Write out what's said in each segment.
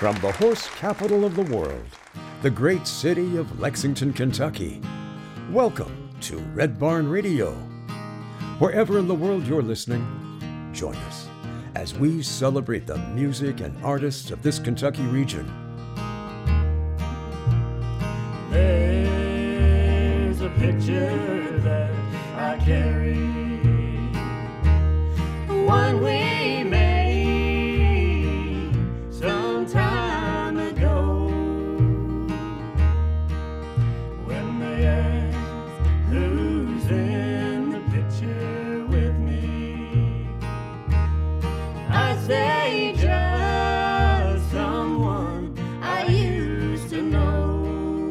From the horse capital of the world, the great city of Lexington, Kentucky, welcome to Red Barn Radio. Wherever in the world you're listening, join us as we celebrate the music and artists of this Kentucky region. There's a picture that I carry, one we made some time ago. When they ask who's in the picture with me, I say just someone I used to know.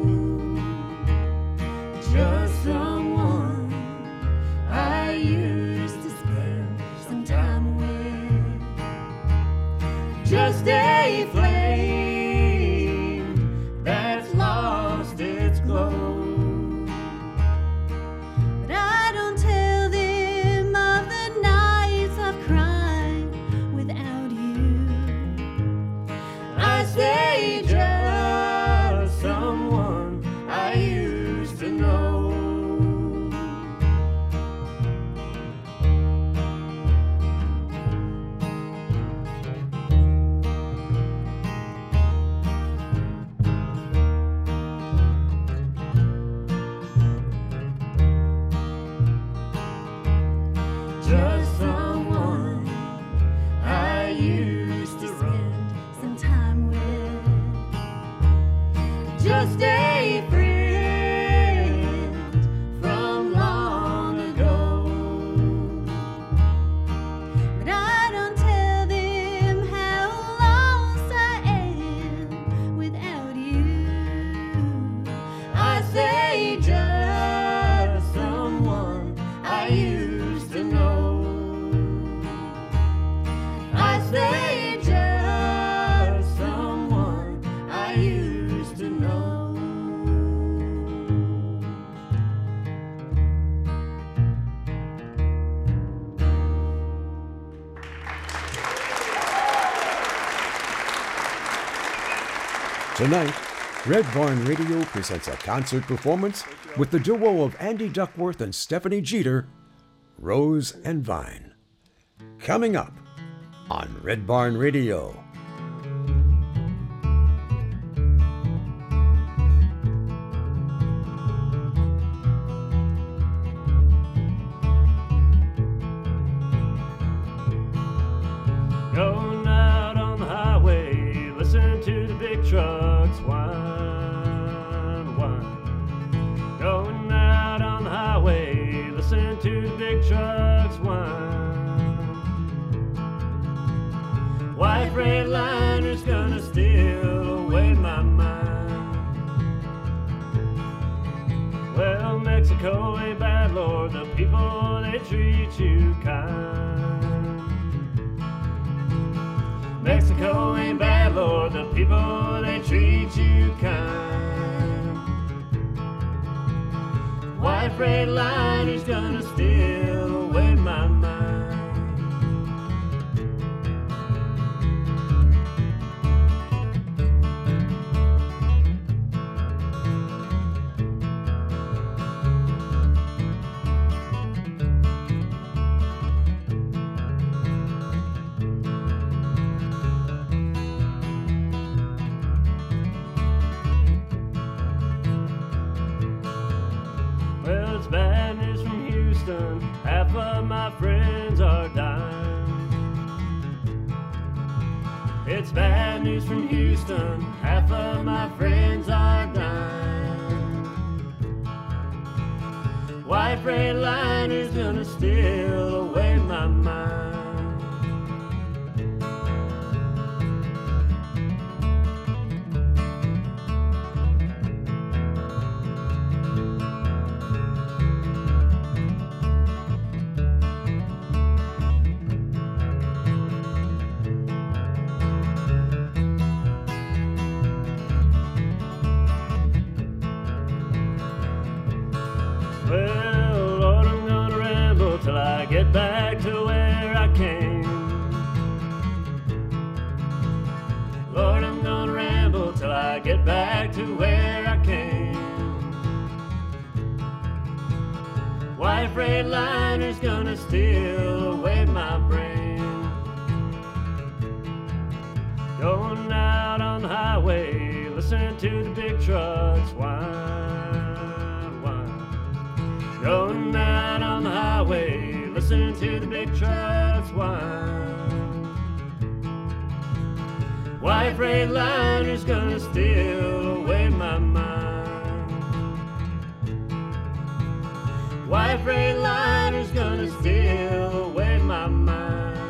Just someone I used to spend some time with. Just a flame that's lost its glow. But I don't tell them of the nights I've cried without you. I say just someone I used to know. Just someone I used to Spend some time with. just a friend from long ago. But I don't tell them how lost I am without you. I say just someone I used to know. I say just someone I used to know. Tonight, Red Barn Radio presents a concert performance with the duo of Andy Duckworth and Stephanie Jeter, Rose and Vine. Coming up on Red Barn Radio. Going out on the highway, listen to the big trucks whine, whine. Going out on the highway, listen to the big trucks whine. White redliner's gonna steal away my mind. Well, Mexico ain't bad, Lord, the people, they treat you kind. Mexico ain't bad, Lord, the people, they treat you kind. White redliner's gonna steal away my mind. Well, it's bad news from Houston, half of my friends are dying. It's bad news from Houston, half of my friends are dying. White redliner's gonna steal away my mind. Well, Lord, I'm gonna ramble till I get back to where I came. Lord, I'm gonna to where I came. White Freightliner's gonna steal away my brain. Going out on the highway, listen to the big trucks whine, whine. Going out on the highway, listen to the big trucks whine. White Freightliner's gonna steal away my mind. White Freightliner's gonna steal away my mind.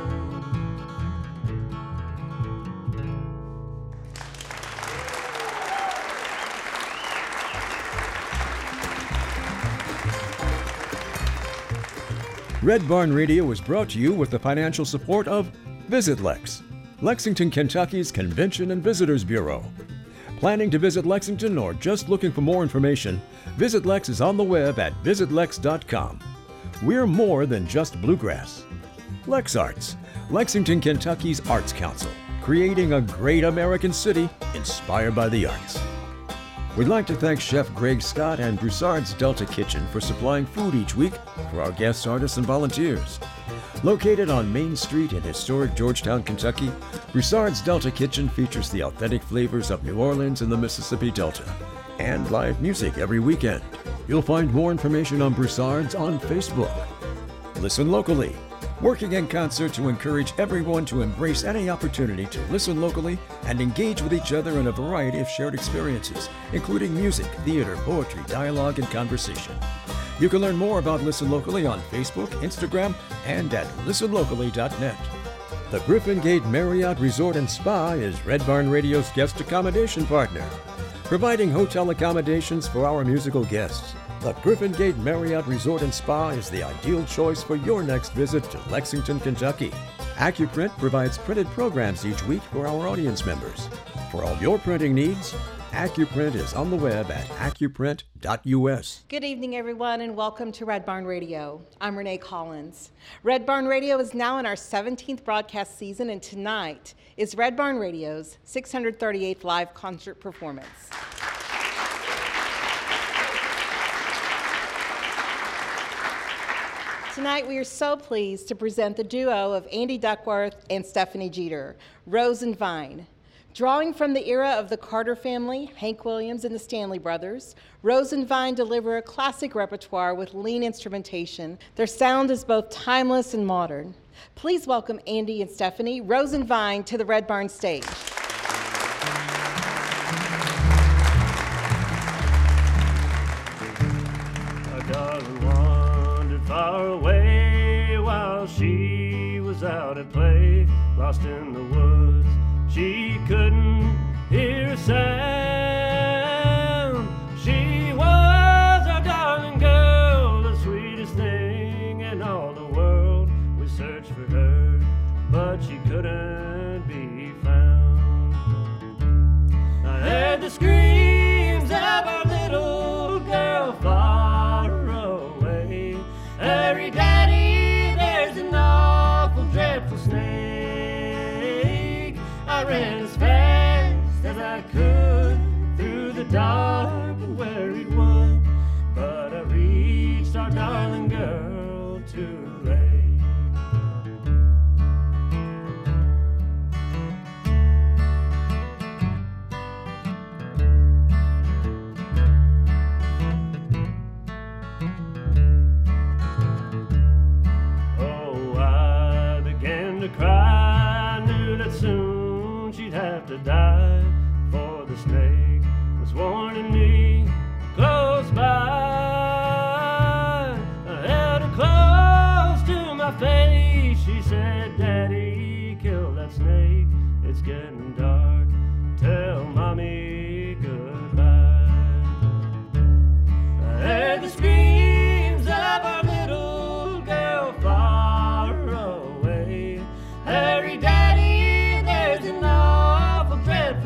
Red Barn Radio is brought to you with the financial support of Visit Lex, Lexington, Kentucky's Convention and Visitors Bureau. Planning to visit Lexington or just looking for more information, Visit Lex is on the web at visitlex.com. We're more than just bluegrass. Lex Arts, Lexington, Kentucky's Arts Council, creating a great American city inspired by the arts. We'd like to thank Chef Greg Scott and Broussard's Delta Kitchen for supplying food each week for our guest artists and volunteers. Located on Main Street in historic Georgetown, Kentucky, Broussard's Delta Kitchen features the authentic flavors of New Orleans and the Mississippi Delta, and live music every weekend. You'll find more information on Broussard's on Facebook. Listen locally, working in concert to encourage everyone to embrace any opportunity to listen locally and engage with each other in a variety of shared experiences, including music, theater, poetry, dialogue, and conversation. You can learn more about Listen Locally on Facebook, Instagram, and at listenlocally.net. The Griffin Gate Marriott Resort and Spa is Red Barn Radio's guest accommodation partner, providing hotel accommodations for our musical guests. The Griffin Gate Marriott Resort and Spa is the ideal choice for your next visit to Lexington, Kentucky. AccuPrint provides printed programs each week for our audience members. For all your printing needs, AccuPrint is on the web at accuprint.us. Good evening, everyone, and welcome to Red Barn Radio. I'm Renee Collins. Red Barn Radio is now in our 17th broadcast season, and tonight is Red Barn Radio's 638th live concert performance. Tonight, we are so pleased to present the duo of Andy Duckworth and Stephanie Jeter, Rose and Vine. Drawing from the era of the Carter family, Hank Williams and the Stanley Brothers, Rose and Vine deliver a classic repertoire with lean instrumentation. Their sound is both timeless and modern. Please welcome Andy and Stephanie, Rose and Vine, to the Red Barn stage. Our darling wandered far away while she was out at play, lost in the woods. She couldn't hear a sound. She was our darling girl, the sweetest thing in all the world. We searched for her, but she couldn't be found. I heard the screams of our little girl far away. Hurry, Daddy, there's an awful, dreadful snake. I ran as fast as I could through the dark and wearied wood, but I reached our darling girl too late. Oh, I began to cry. I knew that soon she'd have to die, for the snake was warning me close by. I held her close to my face. She said, Daddy, kill that snake. It's getting dark. Tell Mommy goodbye. I heard the screams of our little girl far away. Hurry, Daddy, there's an awful, dreadful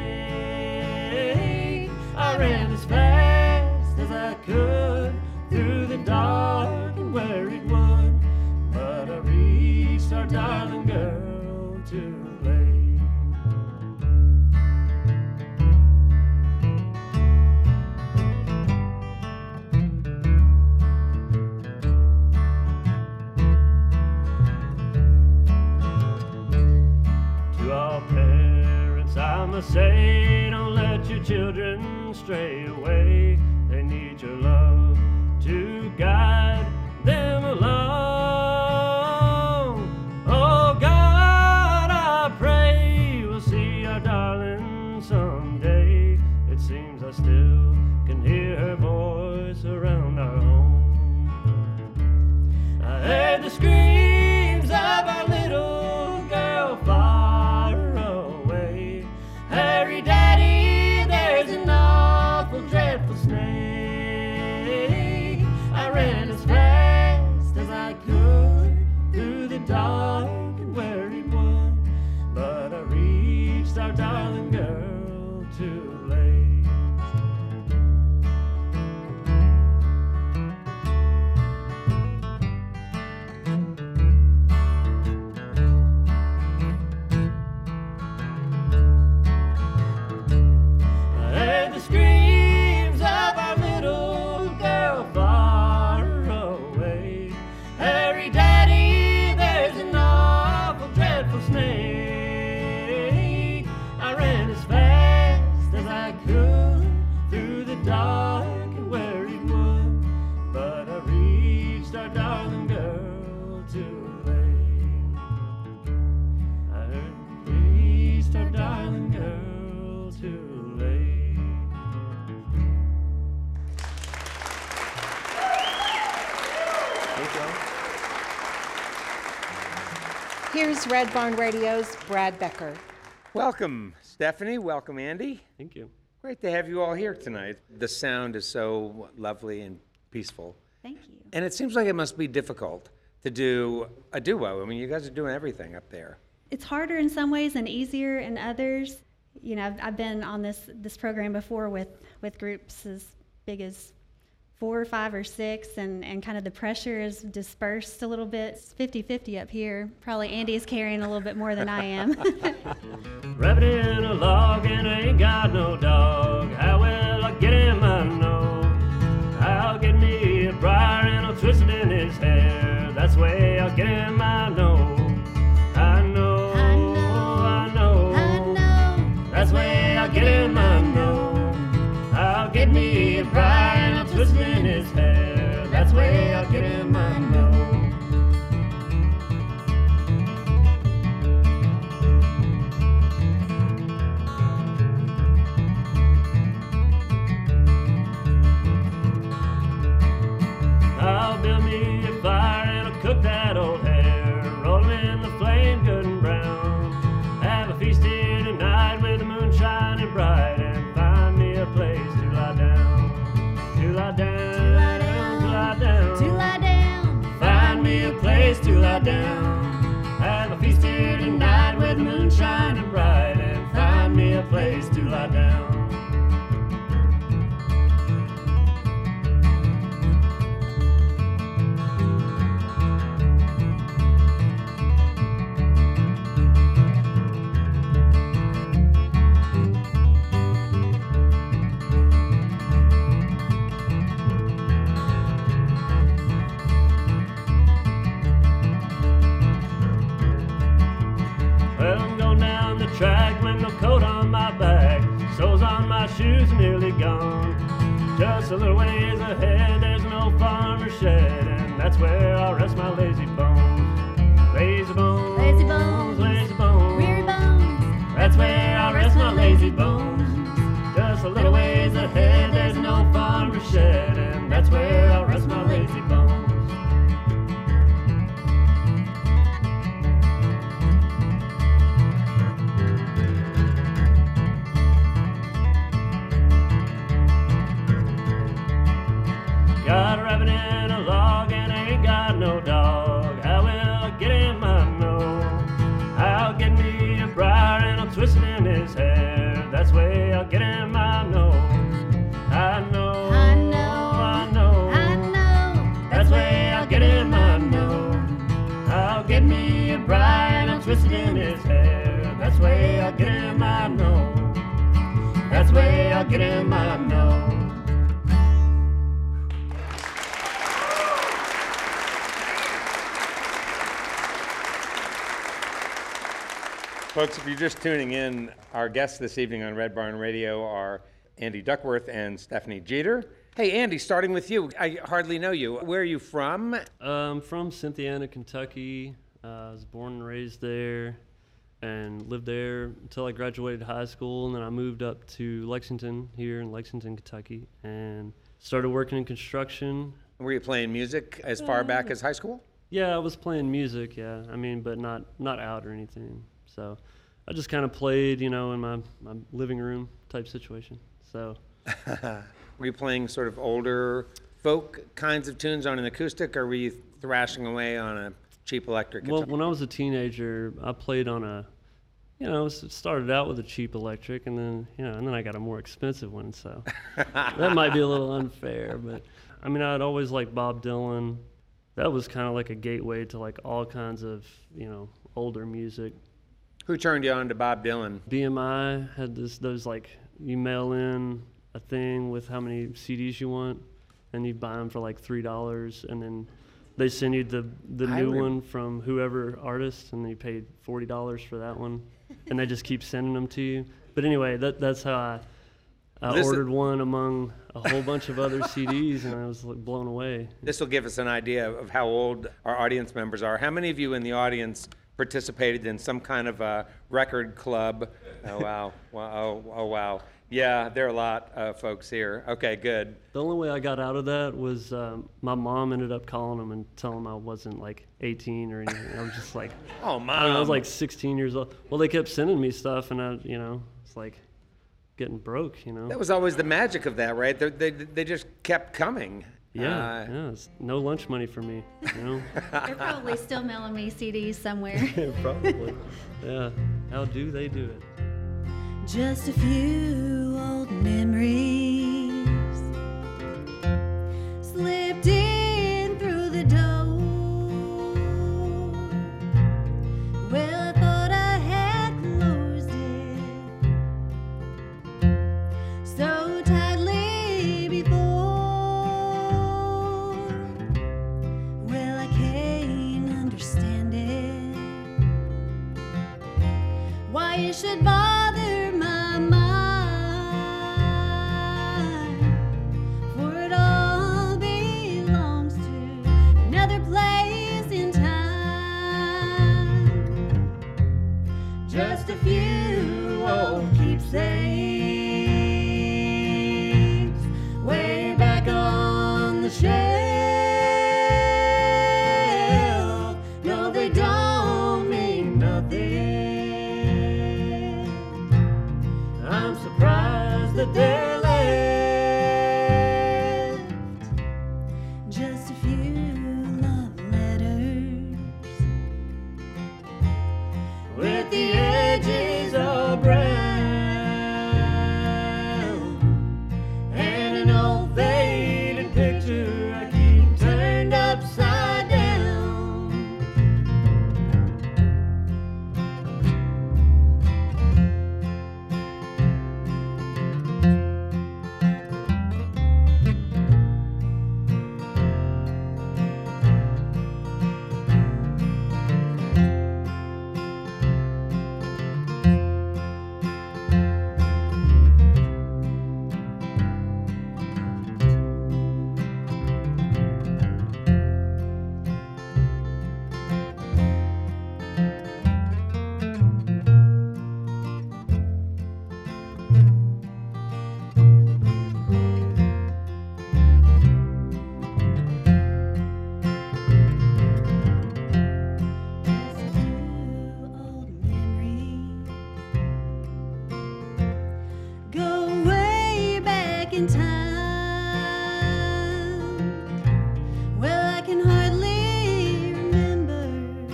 snake. I ran as fast as I could through the dark and wearied wood, but I reached our darling girl too late. Mama say, don't let your children stray away. They need your love to guide them along. Oh God, I pray we'll see our darling someday. It seems I still can hear her voice around our home. I heard the screams of our little girl far away. Hurry, Daddy, there's an awful, dreadful snake. I ran as fast as I could through the dark and weary wood, but I reached our darling girl too late. Screams of our little girl far away. Hurry, Daddy, there's an awful, dreadful snake. I ran as fast as I could through the dark and weary wood, but I reached our darling girl too late. I reached our darling girl too late. Here's Red Barn Radio's Brad Becker. Welcome, Stephanie. Welcome, Andy. Thank you. Great to have you all here tonight. The sound is so lovely and peaceful. Thank you. And it seems like it must be difficult to do a duo. I mean, you guys are doing everything up there. It's harder in some ways and easier in others. You know, I've been on this program before with groups as big as 4 or 5 or 6, and kind of the pressure is dispersed a little bit. It's 50-50 up here. Probably Andy's carrying a little bit more than I am. Rabbit in a log and ain't got no dog. How will I get him? I know. I'll get me a briar and I'll twist it in his hair. That's the way I'll get him. I know. I know. I know. I know. I know. That's the way I'll get him. I know. I'll get me a briar and I'll twist it in his hair. That's the way I'll get him. I know. I'll build me a fire and I'll cook that old hare. Roll him in the flame good and brown. Have a feast here tonight with the moon shining bright, and find me a place to lie down. To lie down. To lie down. To lie down. To lie down. Find me a place to lie down. Have a feast here tonight with the moon shining bright, and find me a place to lie down. Well, I'm going down the track with no coat on my back. Soles on my shoes nearly gone. Just a little ways ahead, there's an old farmer's shed, and that's where I'll rest my lazy bones. Lazy bones. Lazy bones. Lazy bones. Weary bones. That's where I'll rest my lazy bones. Just a little ways ahead, there's an old farmer's shed, and that's where I'll rest my lazy bones. Got a rabbit in a log and ain't got no dog. How will I get him? I know. I'll get me a briar and I'll twist it in his hair. That's the way I'll get him. I know. I know. I know. I know. I know. That's the way I'll get him. I know. I'll get me a briar and I'll twist it in his hair. That's the way I'll get him. I know. That's the way I'll get him. I know. Folks, if you're just tuning in, our guests this evening on Red Barn Radio are Andy Duckworth and Stephanie Jeter. Hey, Andy, starting with you. I hardly know you. Where are you from? I'm from Cynthiana, Kentucky. I was born and raised there and lived there until I graduated high school, and then I moved up to Lexington, here in Lexington, Kentucky, and started working in construction. Were you playing music as far back as high school? Yeah, I was playing music, yeah. I mean, but not out or anything. So I just kind of played, in my living room type situation. So Were you playing sort of older folk kinds of tunes on an acoustic, or were you thrashing away on a cheap electric guitar? Well, when I was a teenager, I played on a, it started out with a cheap electric, and then I got a more expensive one. So that might be a little unfair, but I mean, I'd always liked Bob Dylan. That was kind of like a gateway to like all kinds of, older music. Who turned you on to Bob Dylan? BMI had those like, you mail in a thing with how many CDs you want, and you buy them for like $3, and then they send you the new one from whoever artist, and you paid $40 for that one, and they just keep sending them to you. But anyway, that's how I ordered one among a whole bunch of other CDs, and I was like blown away. This will give us an idea of how old our audience members are. How many of you in the audience participated in some kind of a record club? Oh, wow. Oh, wow. Yeah, there are a lot of folks here. Okay, good. The only way I got out of that was my mom ended up calling them and telling them I wasn't like 18 or anything. I was just like, oh, Mom. I was like 16 years old. Well, they kept sending me stuff, and it's like getting broke, That was always the magic of that, right? They just kept coming. Yeah, it's no lunch money for me, They're probably still mailing me CDs somewhere. Probably. Yeah. How do they do it? Just a few old memories slipped in through the door. Well, I thought I had closed it so tightly before. Well, I can't understand it, why it should bother my mind, for it all belongs to another place in time. Just a few old keepsakes way back on the shelf. No, they don't mean nothing. I'm surprised that they're left. Just a few love letters with the edges all brown, and an old faded picture I keep turned upside down. In time, well, I can hardly remember.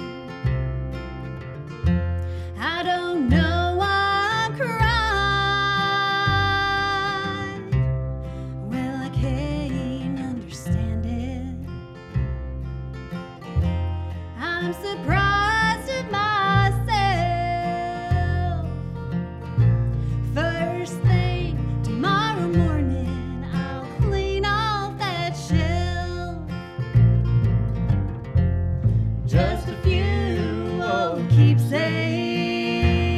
I don't know why I'm crying. Well, I can't understand it. I'm surprised at myself. First thing tomorrow morning, just a few old keepsakes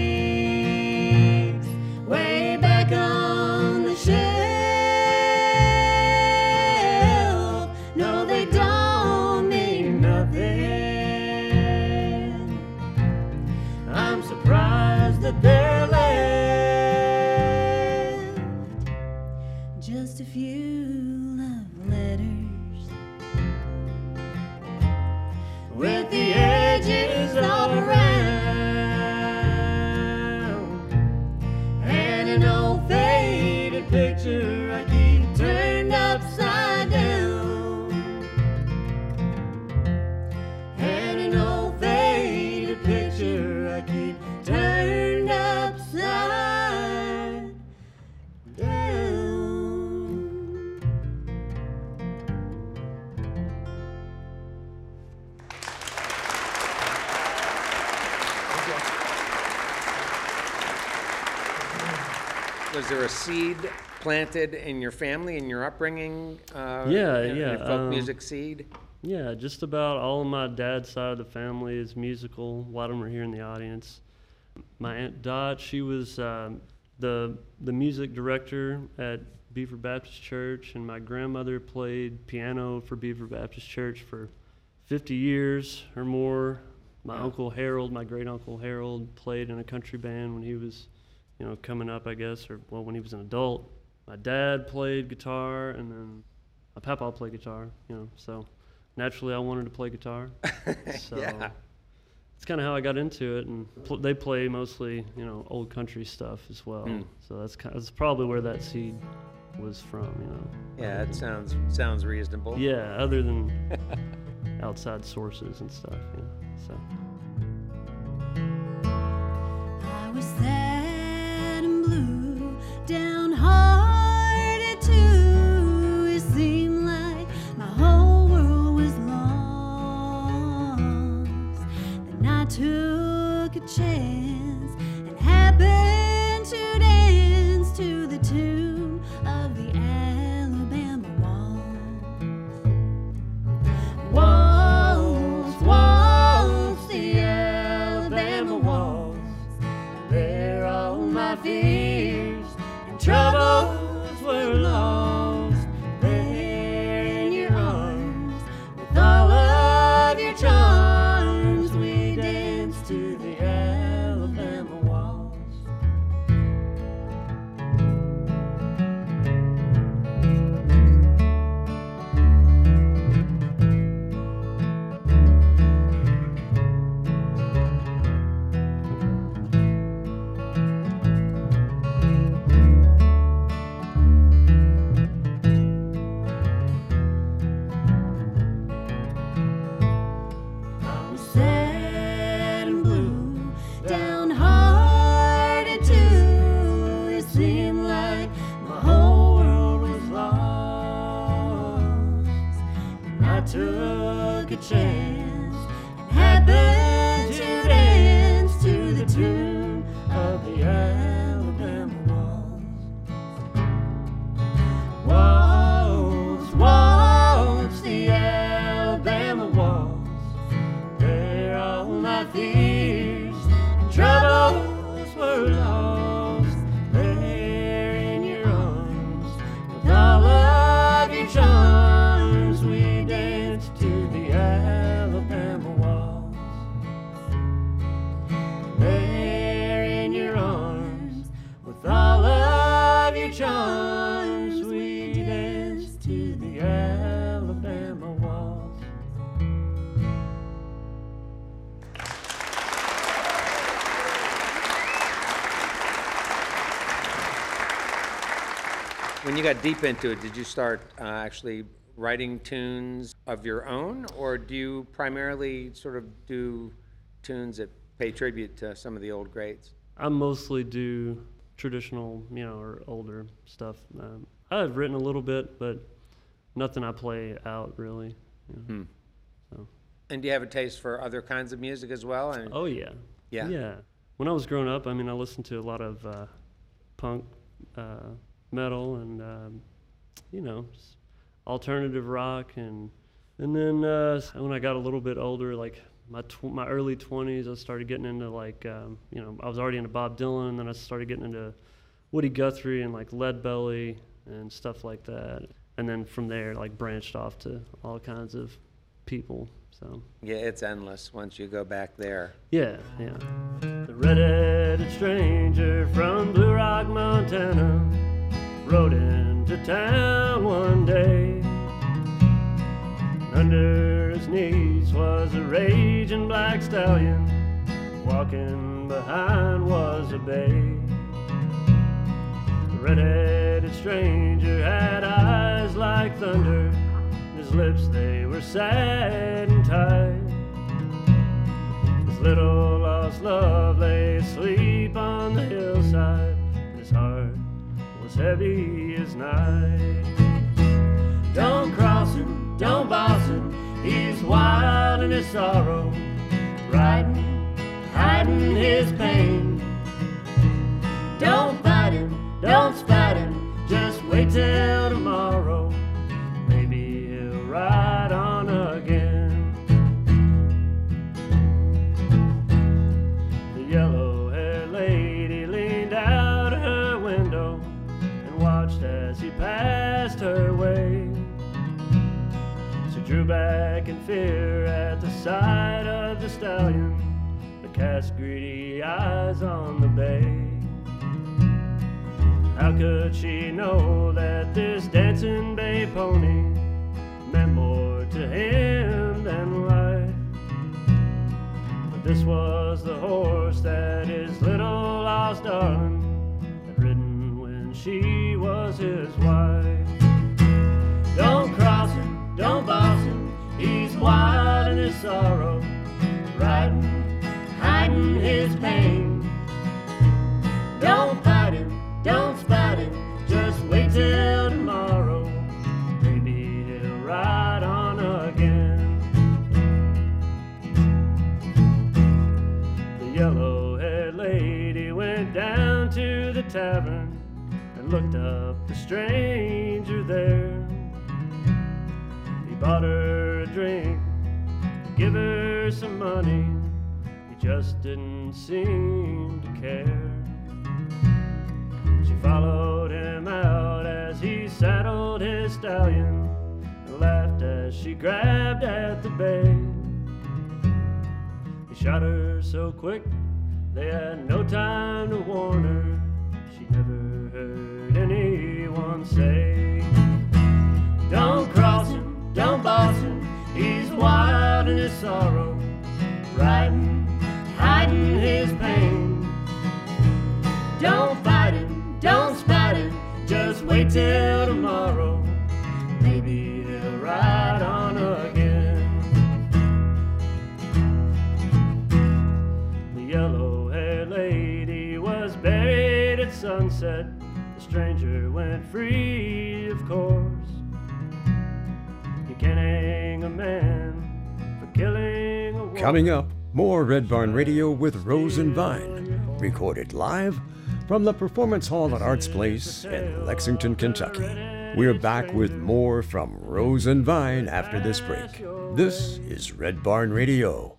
with the edges all around, and an old faded picture I keep turned upside down, and an old faded picture I keep turned upside down. Was there a seed planted in your family, in your upbringing? Yeah. Folk music seed? Yeah, just about all of my dad's side of the family is musical. A lot of them are here in the audience. My Aunt Dot, she was the music director at Beaver Baptist Church, and my grandmother played piano for Beaver Baptist Church for 50 years or more. My Uncle Harold, my great Uncle Harold, played in a country band when he was, coming up, I guess, or when he was an adult. My dad played guitar, and then my papa played guitar, so naturally I wanted to play guitar. So Yeah. it's kind of how I got into it, and they play mostly, old country stuff as well. So that's probably where that seed was from, Yeah, it sounds reasonable. Yeah, other than outside sources and stuff, so. I was sad and blue, downhearted too. It seemed like my whole world was lost. Then I took a chance and happened to dance to the tune of the Alabama Waltz. Waltz, waltz, the Alabama waltz. There all my fears and troubles were lost. There in your arms, with all of your charms, we danced to the Alabama waltz. I was sad and blue, downhearted too. It seemed like my whole world was lost. And I took a chance and happened to dance to the tune of the Alabama waltz. Waltz, waltz, the Alabama waltz. There all my fears and troubles were lost. There in your arms, with all of your charms, we danced to the Alabama waltz. There in your arms, with all of your charms, we danced to the Alabama waltz. When you got deep into it, did you start actually writing tunes of your own, or do you primarily sort of do tunes that pay tribute to some of the old greats? I mostly do traditional, or older stuff. I've written a little bit, but nothing I play out really. So. And do you have a taste for other kinds of music as well? And Oh yeah. Yeah? Yeah. When I was growing up, I listened to a lot of punk, metal, and just alternative rock, and then when I got a little bit older, like my early 20s, I started getting into like I was already into Bob Dylan, and then I started getting into Woody Guthrie and like Leadbelly and stuff like that, and then from there like branched off to all kinds of people. So Yeah, it's endless once you go back there. yeah. The red-headed stranger from Blue Rock, Montana, rode into town one day. Under his knees was a raging black stallion. Walking behind was a bay. The red-headed stranger had eyes like thunder. His lips, they were sad and tight. His little lost love lay asleep on the hillside. His heart was heavy as night. Don't cross him, don't boss him, he's wild in his sorrow, riding, hiding his pain. Don't fight him, don't spite him, just wait till tomorrow. Maybe he'll ride on again. The yellow-haired lady leaned out her window and watched as he passed her way. She drew back in fear at the sight of the stallion that cast greedy eyes on the bay. How could she know that this dancing bay pony meant more to him than life? But this was the horse that his little lost darling had ridden when she was his wife. Don't cross him, don't boss him, he's wild in his sorrow, riding, hiding his pain. Don't fight him, don't spite him, just wait till tomorrow. Maybe he'll ride on again. The yellow-haired lady went down to the tavern and looked up the stranger there. He bought her a drink, give her some money, he just didn't seem to care. She followed him out as he saddled his stallion and laughed as she grabbed at the bay. He shot her so quick they had no time to warn her. She never heard anyone say, don't cross him, don't boss him, he's wild in his sorrow, riding, hiding his pain. Don't fight him, don't spite him, just wait till tomorrow. Maybe he'll ride on again. The yellow-haired lady was buried at sunset. The stranger went free, of course. You can't hang a man for killing a woman. Coming up, more Red Barn Radio with Rose and Vine, recorded live from the Performance Hall at Arts Place in Lexington, Kentucky. We're back with more from Rose and Vine after this break. This is Red Barn Radio.